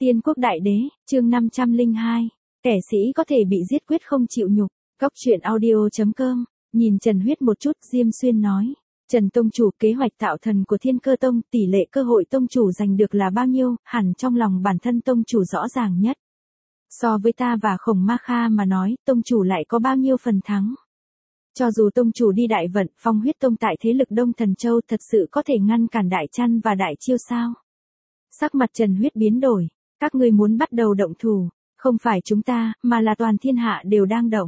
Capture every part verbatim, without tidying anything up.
Tiên quốc đại đế, chương năm trăm lẻ hai, kẻ sĩ có thể bị giết quyết không chịu nhục. Cóc truyện audio chấm com, nhìn Trần Huyết một chút, Diêm Xuyên nói. Trần Tông Chủ, kế hoạch tạo thần của Thiên Cơ Tông, tỷ lệ cơ hội Tông Chủ giành được là bao nhiêu, hẳn trong lòng bản thân Tông Chủ rõ ràng nhất. So với ta và Khổng Ma Kha mà nói, Tông Chủ lại có bao nhiêu phần thắng. Cho dù Tông Chủ đi đại vận, Phong Huyết Tông tại thế lực Đông Thần Châu thật sự có thể ngăn cản Đại Chăn và Đại Chiêu sao? Sắc mặt Trần Huyết biến đổi. Các ngươi muốn bắt đầu động thủ, không phải chúng ta, mà là toàn thiên hạ đều đang động.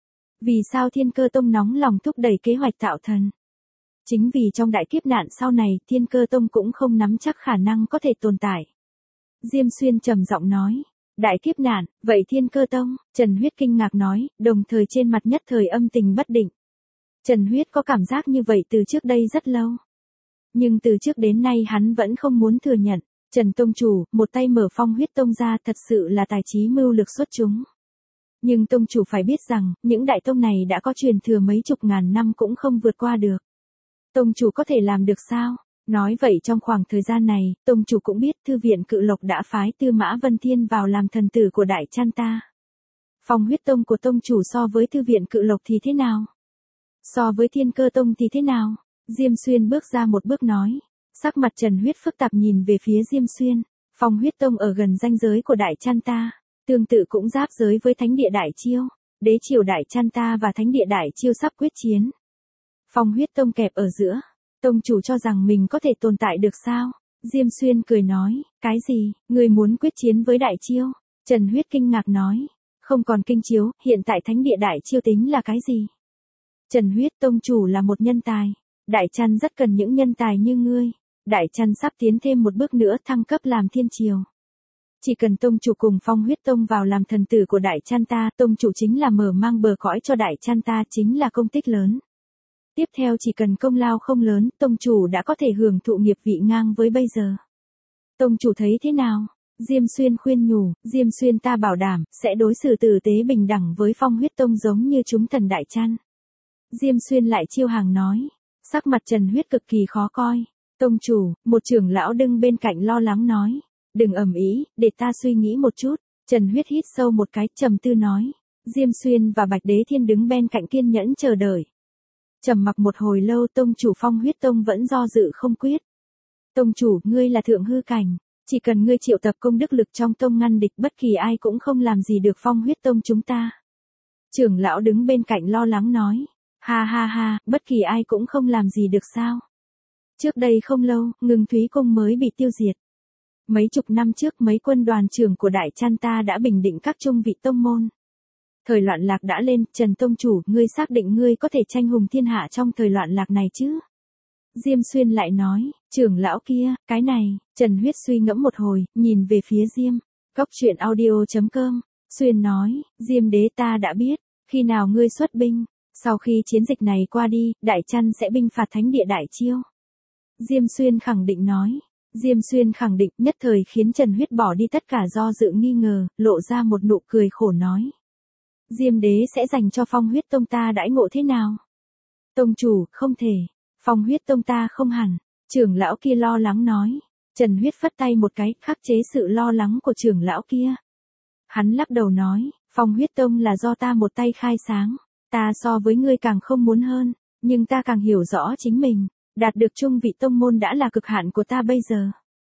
Vì sao Thiên Cơ Tông nóng lòng thúc đẩy kế hoạch tạo thần? Chính vì trong đại kiếp nạn sau này, Thiên Cơ Tông cũng không nắm chắc khả năng có thể tồn tại. Diêm Xuyên trầm giọng nói, đại kiếp nạn, vậy Thiên Cơ Tông? Trần Huyết kinh ngạc nói, đồng thời trên mặt nhất thời âm tình bất định. Trần Huyết có cảm giác như vậy từ trước đây rất lâu. Nhưng từ trước đến nay hắn vẫn không muốn thừa nhận. Trần Tông Chủ, một tay mở Phong Huyết Tông ra thật sự là tài trí mưu lược xuất chúng. Nhưng Tông Chủ phải biết rằng, những đại tông này đã có truyền thừa mấy chục ngàn năm cũng không vượt qua được. Tông Chủ có thể làm được sao? Nói vậy trong khoảng thời gian này, Tông Chủ cũng biết Thư viện Cự Lộc đã phái Tư Mã Vân Thiên vào làm thần tử của Đại Chăn ta. Phong Huyết Tông của Tông Chủ so với Thư viện Cự Lộc thì thế nào? So với Thiên Cơ Tông thì thế nào? Diêm Xuyên bước ra một bước nói. Sắc mặt Trần Huyết phức tạp nhìn về phía Diêm Xuyên. Phong Huyết Tông ở gần ranh giới của Đại Chăn ta, tương tự cũng giáp giới với Thánh địa Đại Chiêu. Đế triều Đại Chăn ta và Thánh địa Đại Chiêu sắp quyết chiến. Phong Huyết Tông kẹp ở giữa. Tông Chủ cho rằng mình có thể tồn tại được sao? Diêm Xuyên cười nói, cái gì, người muốn quyết chiến với Đại Chiêu? Trần Huyết kinh ngạc nói, không còn kinh chiếu, hiện tại Thánh địa Đại Chiêu tính là cái gì? Trần Huyết, Tông Chủ là một nhân tài. Đại Chăn rất cần những nhân tài như ngươi. Đại Chăn sắp tiến thêm một bước nữa thăng cấp làm thiên triều. Chỉ cần Tông Chủ cùng Phong Huyết Tông vào làm thần tử của Đại Chăn ta, Tông Chủ chính là mở mang bờ cõi cho Đại Chăn ta, chính là công tích lớn. Tiếp theo chỉ cần công lao không lớn, Tông Chủ đã có thể hưởng thụ nghiệp vị ngang với bây giờ. Tông Chủ thấy thế nào? Diêm Xuyên khuyên nhủ, Diêm Xuyên ta bảo đảm, sẽ đối xử tử tế bình đẳng với Phong Huyết Tông giống như chúng thần Đại Chăn. Diêm Xuyên lại chiêu hàng nói, sắc mặt Trần Huyết cực kỳ khó coi. Tông Chủ, một trưởng lão đứng bên cạnh lo lắng nói, đừng ầm ĩ, để ta suy nghĩ một chút. Trần Huyết hít sâu một cái, trầm tư nói. Diêm Xuyên và Bạch Đế Thiên đứng bên cạnh kiên nhẫn chờ đợi. Trầm mặc một hồi lâu, Tông Chủ Phong Huyết Tông vẫn do dự không quyết. Tông Chủ, ngươi là thượng hư cảnh, chỉ cần ngươi triệu tập công đức lực trong tông ngăn địch, bất kỳ ai cũng không làm gì được Phong Huyết Tông chúng ta. Trưởng lão đứng bên cạnh lo lắng nói, ha ha ha, bất kỳ ai cũng không làm gì được sao? Trước đây không lâu, Ngưng Thúy Cung mới bị tiêu diệt. Mấy chục năm trước mấy quân đoàn trưởng của Đại Chăn ta đã bình định các trung vị tông môn. Thời loạn lạc đã lên, Trần Tông Chủ, ngươi xác định ngươi có thể tranh hùng thiên hạ trong thời loạn lạc này chứ? Diêm Xuyên lại nói, trưởng lão kia, cái này, Trần Huyết suy ngẫm một hồi, nhìn về phía Diêm. Cóc truyện audio chấm com, Xuyên nói, Diêm đế ta đã biết, khi nào ngươi xuất binh, sau khi chiến dịch này qua đi, Đại Chăn sẽ binh phạt Thánh địa Đại Chiêu. Diêm Xuyên khẳng định nói. Diêm Xuyên khẳng định nhất thời khiến Trần Huyết bỏ đi tất cả do dự nghi ngờ, lộ ra một nụ cười khổ nói. Diêm đế sẽ dành cho Phong Huyết Tông ta đãi ngộ thế nào? Tông Chủ, không thể. Phong Huyết Tông ta không hẳn. Trưởng lão kia lo lắng nói. Trần Huyết phất tay một cái, khắc chế sự lo lắng của trưởng lão kia. Hắn lắc đầu nói, Phong Huyết Tông là do ta một tay khai sáng. Ta so với ngươi càng không muốn hơn, nhưng ta càng hiểu rõ chính mình. Đạt được trung vị tông môn đã là cực hạn của ta bây giờ.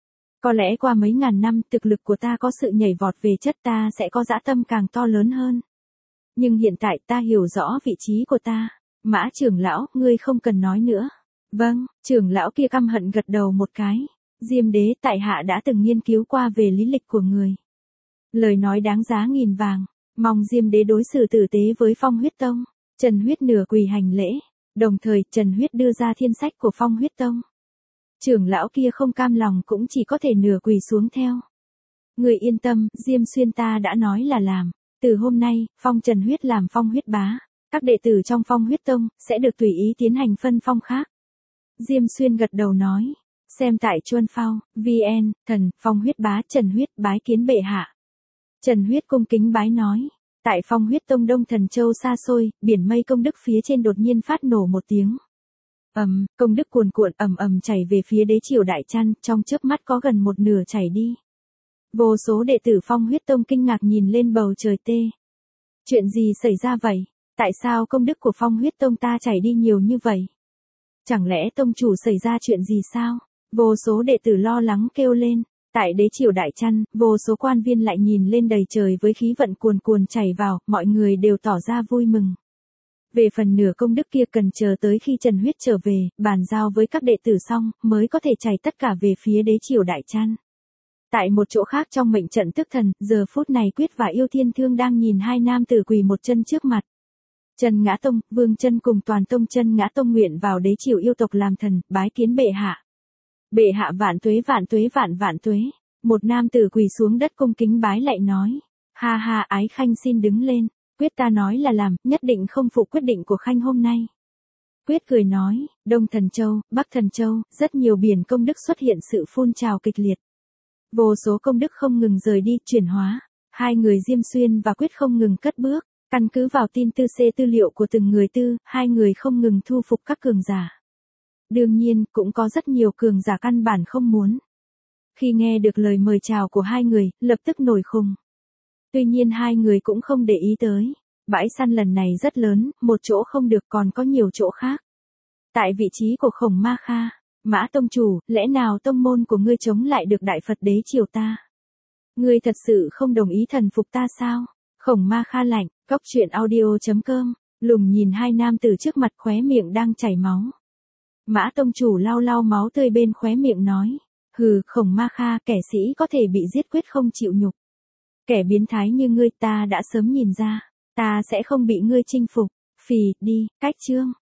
Có lẽ qua mấy ngàn năm, thực lực của ta có sự nhảy vọt về chất, ta sẽ có dã tâm càng to lớn hơn. Nhưng hiện tại ta hiểu rõ vị trí của ta. Mã trưởng lão, ngươi không cần nói nữa. Vâng, trưởng lão kia căm hận gật đầu một cái. Diêm đế, tại hạ đã từng nghiên cứu qua về lý lịch của người. Lời nói đáng giá nghìn vàng. Mong Diêm đế đối xử tử tế với Phong Huyết Tông. Trần Huyết nửa quỳ hành lễ. Đồng thời, Trần Huyết đưa ra thiên sách của Phong Huyết Tông. Trưởng lão kia không cam lòng cũng chỉ có thể nửa quỳ xuống theo. Người yên tâm, Diêm Xuyên ta đã nói là làm. Từ hôm nay, Phong Trần Huyết làm Phong Huyết bá. Các đệ tử trong Phong Huyết Tông sẽ được tùy ý tiến hành phân phong khác. Diêm Xuyên gật đầu nói. Xem tại Chuân Phao, vê en, thần, Phong Huyết bá Trần Huyết bái kiến bệ hạ. Trần Huyết cung kính bái nói. Tại Phong Huyết Tông Đông Thần Châu xa xôi, biển mây công đức phía trên đột nhiên phát nổ một tiếng. Ầm, công đức cuồn cuộn ầm ầm chảy về phía đế triều Đại Chăn, trong chớp mắt có gần một nửa chảy đi. Vô số đệ tử Phong Huyết Tông kinh ngạc nhìn lên bầu trời tê. Chuyện gì xảy ra vậy? Tại sao công đức của Phong Huyết Tông ta chảy đi nhiều như vậy? Chẳng lẽ tông chủ xảy ra chuyện gì sao? Vô số đệ tử lo lắng kêu lên. Tại đế triều Đại Trăn, vô số quan viên lại nhìn lên đầy trời với khí vận cuồn cuồn chảy vào, mọi người đều tỏ ra vui mừng. Về phần nửa công đức kia cần chờ tới khi Trần Huyết trở về, bàn giao với các đệ tử xong, mới có thể chảy tất cả về phía đế triều Đại Trăn. Tại một chỗ khác trong mệnh trận tức thần, giờ phút này Quyết và Yêu Thiên Thương đang nhìn hai nam tử quỳ một chân trước mặt. Trần Ngã Tông, Vương Chân cùng toàn tông Trần Ngã Tông nguyện vào đế triều yêu tộc làm thần, bái kiến bệ hạ. Bệ hạ vạn tuế vạn tuế vạn vạn tuế. Một nam tử quỳ xuống đất cung kính bái lại nói. Ha ha, Ái Khanh xin đứng lên. Quyết ta nói là làm, nhất định không phụ quyết định của Khanh hôm nay. Quyết cười nói, Đông Thần Châu, Bắc Thần Châu, rất nhiều biển công đức xuất hiện sự phun trào kịch liệt. Vô số công đức không ngừng rời đi, chuyển hóa. Hai người Diêm Xuyên và Quyết không ngừng cất bước. Căn cứ vào tin tư xê tư liệu của từng người tư, hai người không ngừng thu phục các cường giả. Đương nhiên, cũng có rất nhiều cường giả căn bản không muốn. Khi nghe được lời mời chào của hai người, lập tức nổi khùng. Tuy nhiên hai người cũng không để ý tới. Bãi săn lần này rất lớn, một chỗ không được còn có nhiều chỗ khác. Tại vị trí của Khổng Ma Kha, Mã tông chủ, lẽ nào tông môn của ngươi chống lại được Đại Phật đế triều ta? Ngươi thật sự không đồng ý thần phục ta sao? Khổng Ma Kha lạnh, cóc truyện audio chấm com, lùng nhìn hai nam tử trước mặt khóe miệng đang chảy máu. Mã tông chủ lau lau máu tươi bên khóe miệng nói, hừ, Khổng Ma Kha, kẻ sĩ có thể bị giết quyết không chịu nhục. Kẻ biến thái như ngươi ta đã sớm nhìn ra, ta sẽ không bị ngươi chinh phục. Phì, đi, cách chương.